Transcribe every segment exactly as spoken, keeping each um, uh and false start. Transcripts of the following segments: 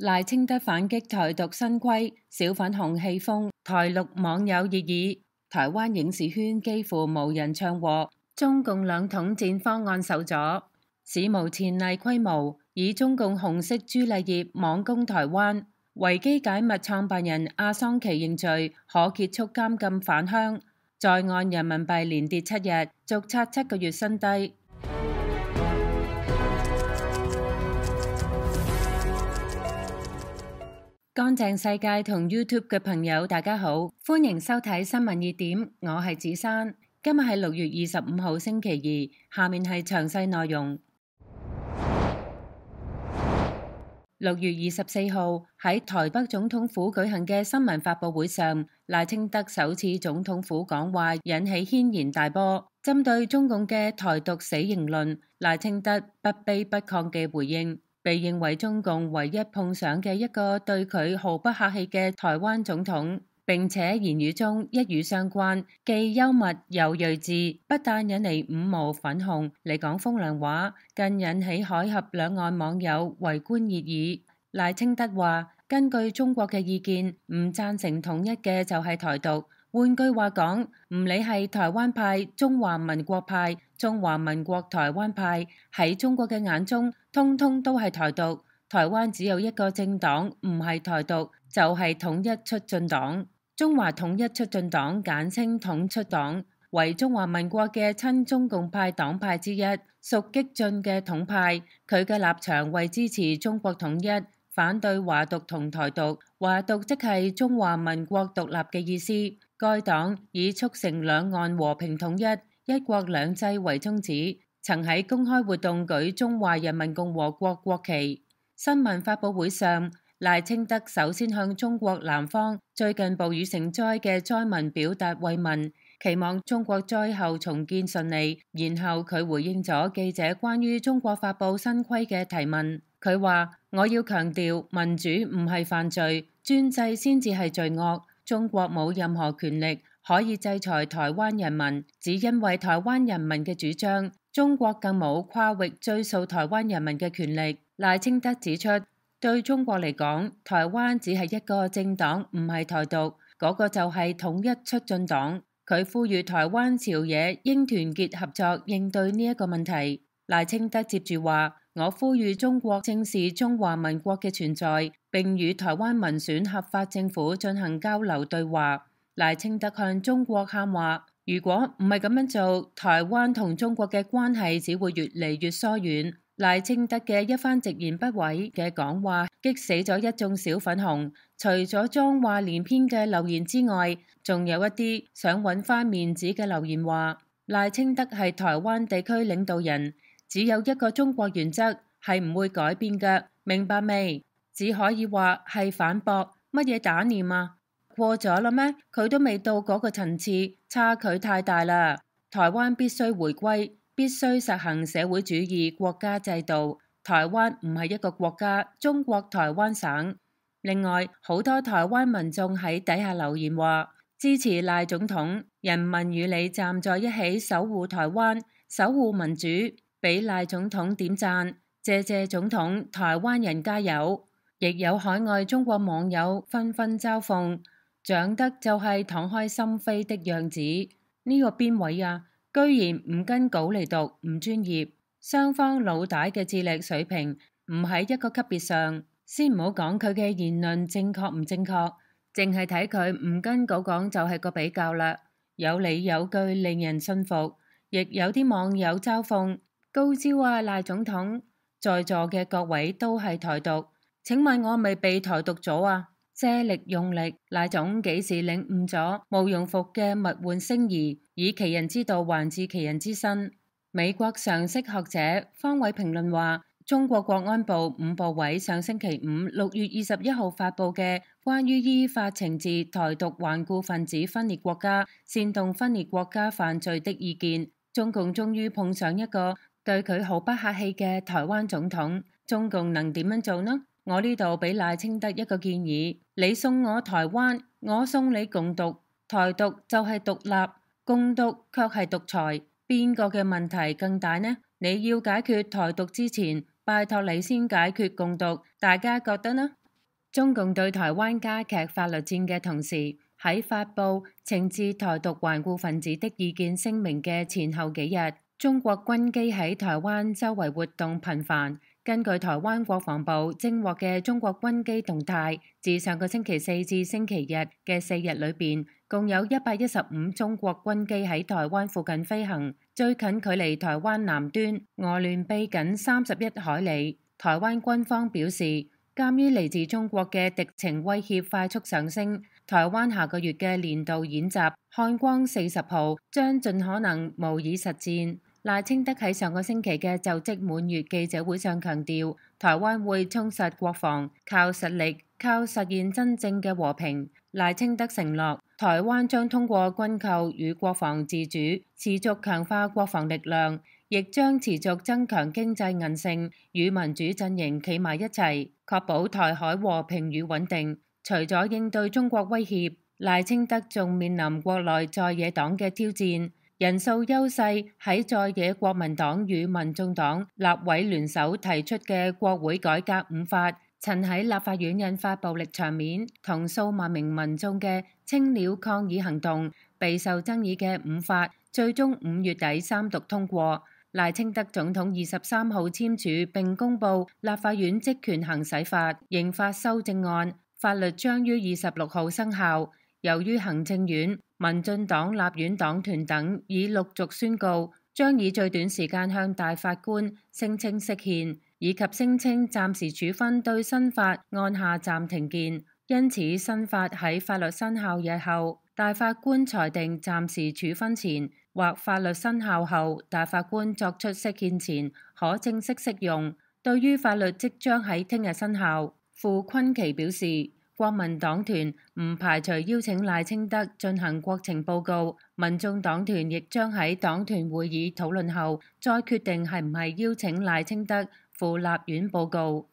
賴清德反擊台獨新規，小粉紅氣瘋，台陸網友熱議。台灣影視圈幾乎無人唱和，中共兩統戰方案受阻，史無前例規模，以中共紅色朱麗葉網攻台灣。維基解密創辦人阿桑奇認罪，可結束監禁返鄉。在岸人民幣連跌七日，續刷七個月新低。乾淨世界同 YouTube 嘅朋友，大家好，歡迎收睇新聞熱點，我係子珊。今日係六月二十五號星期二，下面係詳細內容。六月二十四號喺台北總統府舉行嘅新聞發佈會上，賴清德首次總統府講話引起軒然大波。針對中共嘅台獨死刑論，賴清德不卑不亢嘅回應，被認為中共唯一碰上嘅一個對佢毫不客氣嘅台灣總統，並且言語中一語相關，既幽默又睿智，不但引嚟五毛粉紅嚟講風涼話，更引起海峽兩岸網友圍觀熱議。賴清德話：根據中國嘅意見，唔贊成統一嘅就係台獨。換句話講，唔理係台灣派、中華民國派、中華民國台灣派，喺中國嘅眼中，通通都係台獨。台灣只有一個政黨唔係台獨，就係統一促進黨。中華統一促進黨簡稱統促黨，為中華民國嘅親中共派黨派之一，屬激進嘅統派。佢嘅立場為支持中國統一，反對華獨同台獨。華獨即係中華民國獨立嘅意思。該黨以促成兩岸和平統一、一國兩制為宗旨，曾喺公開活動舉中華人民共和國國旗。新聞發佈會上，賴清德首先向中國南方最近暴雨成災嘅災民表達慰問，期望中國災後重建順利。然後佢回應咗記者關於中國發佈新規嘅提問，佢話：我要強調民主唔係犯罪，專制先至係罪惡。中國冇任何權力可以制裁台灣人民，只因為台灣人民嘅主張。中國更冇跨域追溯台灣人民嘅權力。賴清德指出，對中國嚟講，台灣只係一個政黨，唔係台獨，嗰個就係統一促進黨。佢呼籲台灣朝野應團結合作應對呢一個問題。賴清德接住話：我呼籲中國正視中華民國嘅存在，並與台灣民選合法政府進行交流對話。賴清德向中國喊話：如果唔係咁樣做，台灣同中國嘅關係只會越嚟越疏遠。賴清德嘅一番直言不諱嘅講話，激死咗一眾小粉紅。除咗髒話連篇嘅留言之外，仲有一啲想揾翻面子嘅留言話：賴清德係台灣地區領導人，只有一個中國原則係唔會改變嘅，明白未？只可以話係反駁，乜嘢打臉啊？過咗啦咩？佢都未到嗰個層次，差距太大啦。台灣必須回歸，必須實行社會主義國家制度。台灣唔係一個國家，中國台灣省。另外，好多台灣民眾喺底下留言話支持賴總統，人民與你站在一起，守護台灣，守護民主，俾賴總統點讚，謝謝總統，台灣人加油。亦有海外中國網友紛紛嘲諷，長得就係敞開心扉的樣子。呢個邊位啊？居然唔跟稿嚟讀，唔專業。雙方老大嘅智力水平唔喺一個級別上，先唔好講佢嘅言論正確唔正確，淨係睇佢唔跟稿講就係個比較啦。有理有據，令人信服。亦有啲網友嘲諷，高招啊賴總統，在座嘅各位都係台獨。請問我咪被台獨咗啊？借力用力，賴總幾時領悟咗毋庸復嘅物換星移，以其人之道還治其人之身？美國常識學者方偉評論話，中國國安部五部委上星期五六月二十一號發佈嘅關於依法懲治台獨頑固分子分裂國家、煽動分裂國家犯罪的意見，中共終於碰上一個對佢毫不客氣嘅台灣總統。中共能點樣做呢？我呢度俾賴清德一個建議，你送我台灣，我送你共獨。台獨就係獨立，共獨卻係獨裁，邊個嘅問題更大呢？你要解決台獨之前，拜託你先解決共獨，大家覺得呢？ 中共對台灣加劇法律戰嘅同時，喺發布懲治台獨頑固分子的意見聲明嘅前後幾日，中國軍機喺台灣周圍活動頻繁。根據台灣國防部偵獲嘅中國軍機動態，自上個星期四至星期日嘅四日裏邊，共有一百一十五中國軍機喺台灣附近飛行，最近距離台灣南端鵝鑾鼻僅三十一海里。台灣軍方表示，鑑於嚟自中國嘅敵情威脅快速上升，台灣下個月嘅年度演習漢光四十號將盡可能模擬實戰。賴清德喺上個星期嘅就職滿月記者會上強調，台灣會充實國防，靠實力，靠實現真正嘅和平。賴清德承諾，台灣將通過軍購與國防自主，持續強化國防力量，亦將持續增強經濟韌性，與民主陣營企埋一齊，確保台海和平與穩定。除咗應對中國威脅，賴清德仲面臨國內在野黨嘅挑戰。人數優勢喺在野國民黨與民眾黨立委聯手提出嘅國會改革五法，曾喺立法院引發暴力場面同數萬名民眾嘅青鳥抗議行動，備受爭議嘅五法最終五月底三讀通過。賴清德總統二十三號簽署並公布立法院職權行使法刑法修正案，法律將於二十六號生效。由於行政院、民進黨立院黨團等已陸續宣告，將以最短時間向大法官聲稱釋憲，以及聲稱暫時處分對新法按下暫停鍵，因此新法喺法律生效日後，大法官裁定暫時處分前，或法律生效後，大法官作出釋憲前，可正式適用。對於法律即將喺聽日生效，傅崑萁表示，國民黨團唔排除邀請賴清德進行國情報告，民眾黨團亦將喺黨團會議討論後，再決定係唔係邀請賴清德赴立院報告。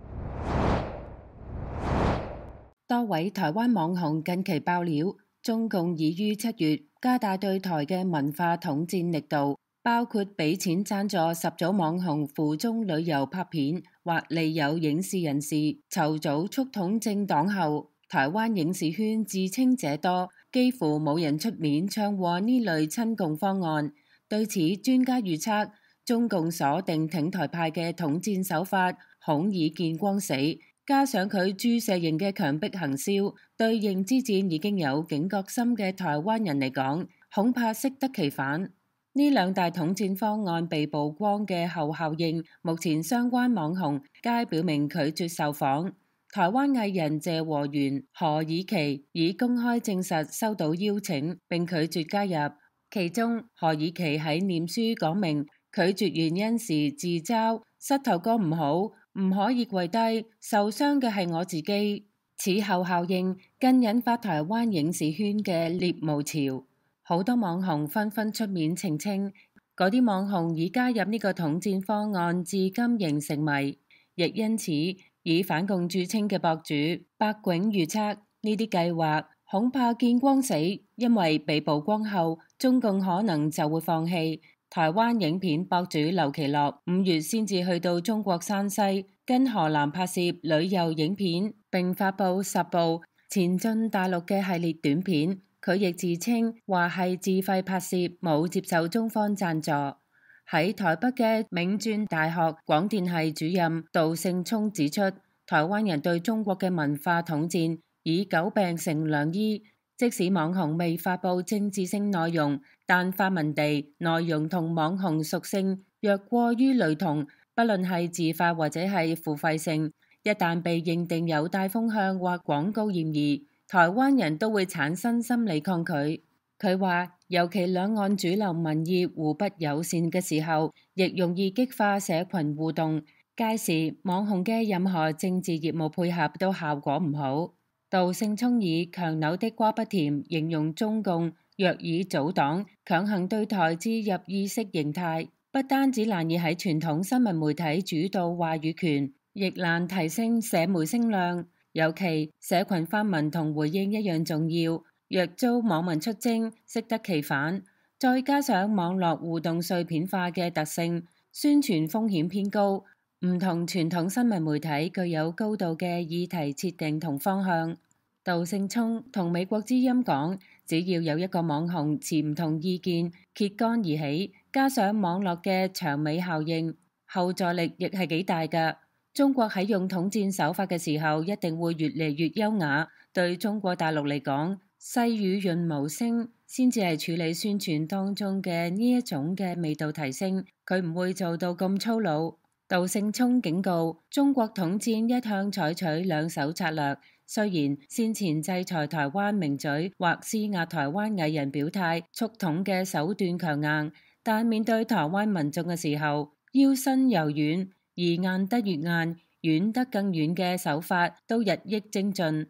多位台灣網紅近期爆料，中共已於七月加大對台嘅文化統戰力度，包括俾錢贊助十組網紅赴中旅遊拍片，或利誘影視人士籌組促統政黨後，台灣影視圈自稱者多，幾乎冇人出面唱和呢類親共方案。對此，專家預測，中共鎖定挺台派嘅統戰手法，恐已見光死。加上佢注射型嘅強迫行銷，對認知戰已經有警覺心嘅台灣人嚟講，恐怕適得其反。呢兩大統戰方案被曝光嘅後效應，目前相關網紅皆表明拒絕受訪。台灣藝人謝和弦、何以琪已公開證實收到邀請並拒絕加入，其中何以琪喺臉書講明拒絕原因時自嘲膝頭哥唔好，唔可以跪低，受傷嘅係我自己。此後效應更引發台灣影視圈嘅獵巫潮。好多網紅紛紛出面澄清，嗰啲網紅已加入呢個統戰方案，至今仍成謎。亦因此，以反共著稱嘅博主百迥預測，呢啲計劃恐怕見光死，因為被曝光後，中共可能就會放棄。台灣影片博主劉其樂五月先至去到中國山西，跟河南拍攝旅遊影片，並發布十部前進大陸嘅系列短片。佢亦自稱話係自費拍攝，冇接受中方贊助。喺台北嘅銘傳大學廣電系主任杜勝聰指出，台灣人對中國嘅文化統戰以久病成良醫，即使網紅未發布政治性內容，但發文地內容同網紅屬性若過於類同，不論係自發或者係付費性，一旦被認定有帶風向或廣告嫌疑，台灣人都會產生心理抗拒。佢話，尤其兩岸主流民意互不友善嘅時候，亦容易激化社群互動。屆時網紅嘅任何政治業務配合都效果唔好。杜勝聰以強扭的瓜不甜形容中共若以組黨強行對台置入意識形態，不單止難以喺傳統新聞媒體主導話語權，亦難提升社媒聲量。尤其社群發文同回應一樣重要，若遭網民出征，適得其反。再加上網絡互動碎片化嘅特性，宣傳風險偏高， 唔同傳統新聞媒體具有高度嘅議題設定同方向。杜勝聰同美國之音講，只要有一個網紅持唔同意見，揭竿而起，加上網絡嘅長尾效應，後座力亦係幾大㗎。中國喺用統戰手法嘅時候，一定會越嚟越優雅。對中國大陸嚟講，細語潤無聲，先至係處理宣傳當中嘅呢一種嘅味道提升。佢唔會做到咁粗魯。杜勝聰警告，中國統戰一向採取兩手策略。雖然先前制裁台灣名嘴或施壓台灣藝人表態促統嘅手段強硬，但面對台灣民眾嘅時候，腰身柔軟而硬得越硬，軟得更軟嘅手法都日益精進。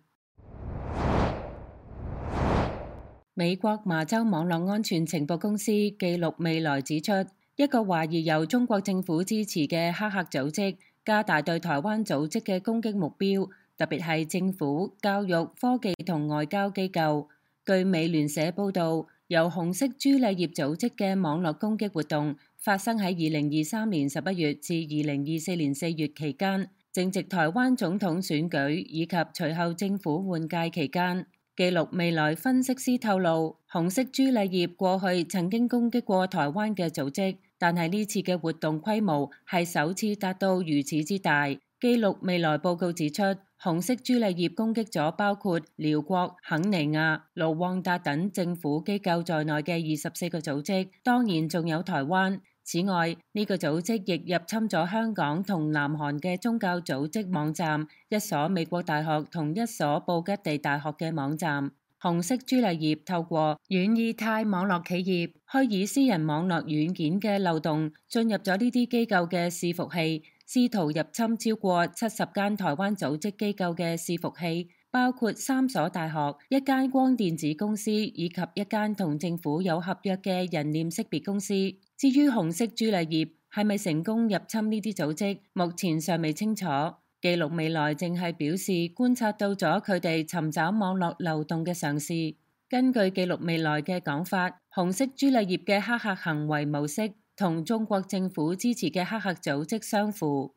美國麻州網絡安全情報公司記錄未來指出，一個懷疑由中國政府支持嘅黑客組織加大對台灣組織嘅攻擊目標，特別係政府、教育、科技同外交機構。據美聯社報導，由紅色朱麗葉組織嘅網絡攻擊活動發生喺二零二三年十一月至二零二四年四月期間，正值台灣總統選舉以及隨後政府換屆期間。記錄未來分析師透露，紅色朱麗葉過去曾經攻擊過台灣嘅組織，但係呢次嘅活動規模係首次達到如此之大。記錄未來報告指出，紅色朱麗葉攻擊咗包括寮國、肯尼亞、盧旺達等政府機構在內嘅二十四個組織，當然仲有台灣。此外，呢個組織亦入侵咗香港同南韓嘅宗教組織網站、一所美國大學同一所布吉地大學嘅網站。紅色朱麗葉透過軟意態網絡企業虛擬私人網絡軟件嘅漏洞，進入咗呢啲機構嘅伺服器，試圖入侵超過七十間台灣組織機構嘅伺服器，包括三所大學、一間光電子公司以及一間同政府有合約嘅人臉識別公司。至於紅色朱麗葉係咪成功入侵呢啲組織，目前尚未清楚。記錄未來正係表示觀察到咗佢哋尋找網絡漏洞嘅嘗試。根據記錄未來嘅講法，紅色朱麗葉嘅黑客行為模式同中國政府支持嘅黑客組織相符。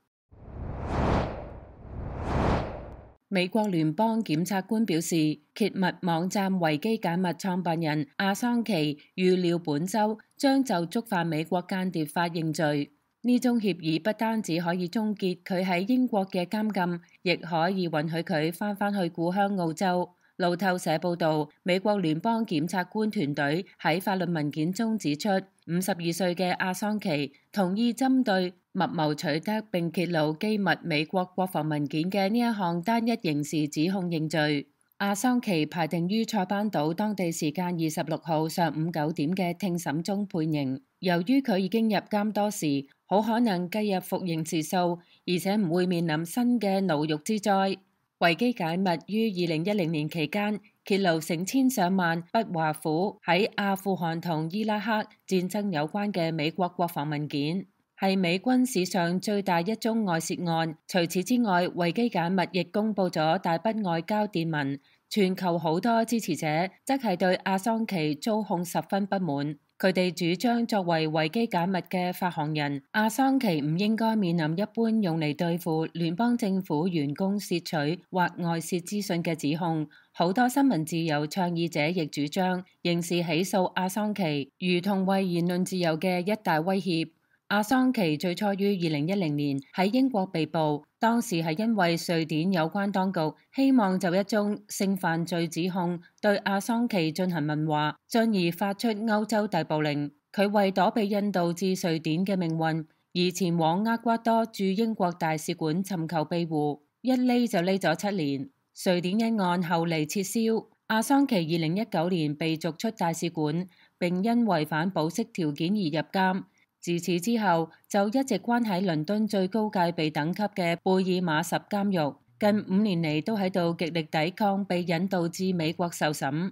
美國聯邦檢察官表示，揭密網站維基解密創辦人阿桑奇預料本週將就觸犯美國間諜法認罪。呢宗協議不單止可以終結佢喺英國嘅監禁，亦可以允許佢翻返去故鄉澳洲。路透社報導，美國聯邦檢察官團隊喺法律文件中指出，五十二歲嘅阿桑奇同意針對密謀取得並揭露機密美國國防文件嘅呢一項單一刑事指控認罪。阿桑奇排定於塞班島當地時間二十六號上午九點嘅聽審中判刑。由於佢已經入監多時，好可能計入服刑時數，而且唔會面臨新嘅牢獄之災。維基解密於二零一零年期間揭露成千上萬不華府喺阿富汗同伊拉克戰爭有關嘅美國國防文件，係美軍史上最大一宗外泄案。除此之外，維基解密亦公布咗大筆外交電文，全球好多支持者則係對阿桑奇操控十分不滿。佢哋主張作為維基解密嘅發行人，阿桑奇唔應該面臨一般用嚟對付聯邦政府員工竊取或外泄資訊嘅指控。好多新聞自由倡議者亦主張刑事起訴阿桑奇，如同為言論自由嘅一大威脅。阿桑奇最初於二零一零年喺英國被捕，當時係因為瑞典有關當局希望就一宗性犯罪指控對阿桑奇進行問話，進而發出歐洲逮捕令。佢為躲避印度至瑞典嘅命運，而前往厄瓜多駐英國大使館尋求庇護，一匿就匿咗七年。瑞典一案後嚟撤銷，阿桑奇二零一九年被逐出大使館，並因違反保釋條件而入監。自此之後，就一直關喺倫敦最高戒備等級嘅貝爾馬什監獄，近五年嚟都喺度極力抵抗被引渡至美國受審。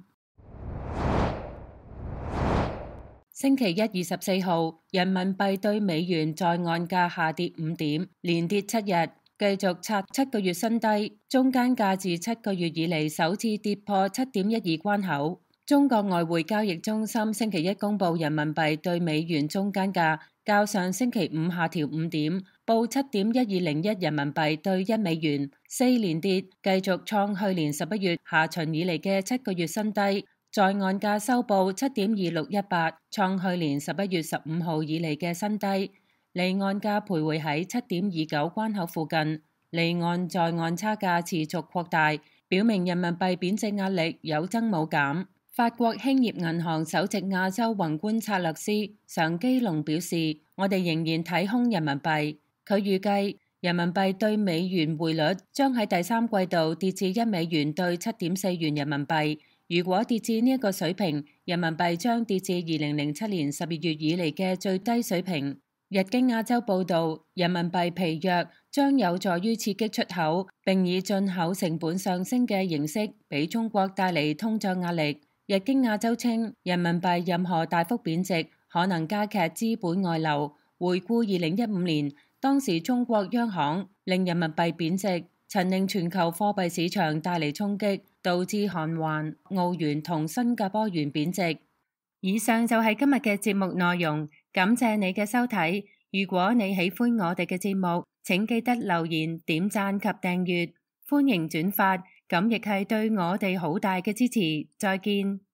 星期一二十四號，人民幣對美元在岸價下跌五點，連跌七日，繼續刷七個月新低，中間價自七個月以嚟首次跌破七點一二關口。中國外匯交易中心星期一公布人民幣對美元中間價較上星期五下調五點，報七點一二零一人民幣兌一美元，四連跌，繼續創去年十一月下旬以嚟嘅七個月新低。在岸價收報七點二六一八，創去年十一月十五號以嚟嘅新低。離岸價徘徊喺七點二九關口附近，離岸在岸差價持續擴大，表明人民幣貶值壓力有增冇減。法國興業銀行首席亞洲宏觀策略師常基龍表示：我哋仍然睇空人民幣。佢預計人民幣對美元匯率將喺第三季度跌至一美元對七點四元人民幣。如果跌至呢一個水平，人民幣將跌至二零零七年十二月以嚟嘅最低水平。日經亞洲報導，人民幣疲弱將有助於刺激出口，並以進口成本上升嘅形式俾中國帶嚟通脹壓力。日經亞洲稱，人民幣任何大幅貶值可能加劇資本外流。回顧二零一五年，當時中國央行令人民幣貶值，曾令全球貨幣市場帶嚟衝擊，導致韓元、澳元同新加坡元貶值。以上就係今日嘅節目內容，感謝你嘅收睇。如果你喜歡我哋嘅節目，請記得留言、點讚及訂閱，歡迎轉發，咁亦係對我哋好大嘅支持。再見。